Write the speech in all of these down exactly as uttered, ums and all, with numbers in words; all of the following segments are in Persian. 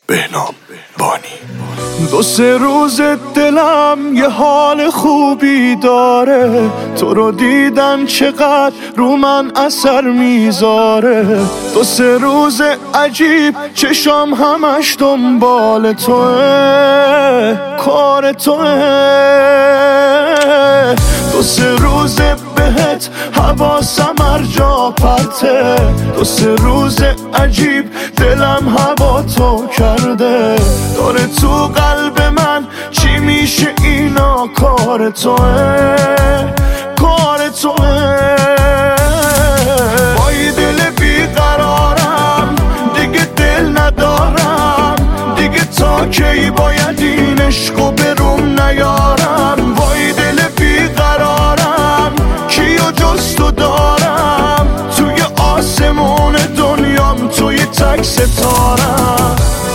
بهنام بانی. دو سه روز دلم یه حال خوبی داره، تو رو دیدن چقدر رو من اثر میذاره. دو سه روز عجیب چشام همش دنبال توه، کار توه. دو سه روز بهت حواسم هر جا پرته، دو سه روز عجیب دلم هوا تو کرده. داره تو قلب من چی میشه اینا، کار توه، کار توه. با یه دل بیقرارم دیگه دل ندارم، دیگه تا کی باید این عشقو بروم نیارم. با یه دل بیقرارم کیو جز تو دارم، توی آسمون دنیام توی تک ستارم.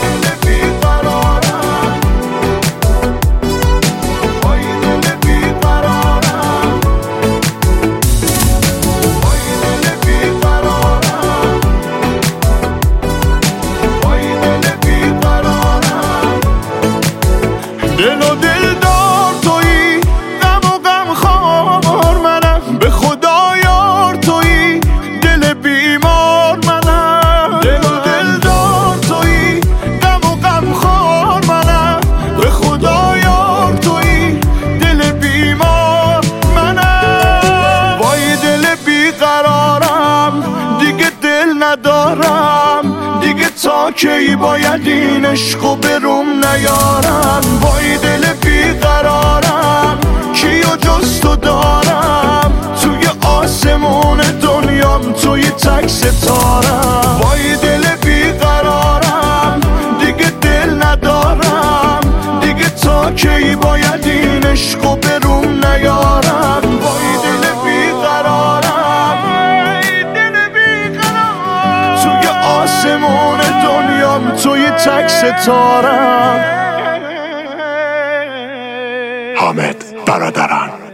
دل و دل دار تویی، غم و غم خوار منم، به خدا یار تویی، دل بیمار منم. دل و دل دار تویی، غم و غم خوار منم، به خدا یار تویی، دل بیمار منم. وای دل بیقرارم دیگه دل ندارم، دیگه تا کی باید این عشقو بروم نیارم. وای دل بیقرارم کیو جز تو دارم، توی آسمون دنیام توی تک ستارم. وای دل بیقرارم دیگه دل ندارم، دیگه تا کی باید این عشقو بروم نیارم. وای دل بیقرارم، دل بیقرارم، توی آسمون دنیام توی تک ستارم. حامد برادران.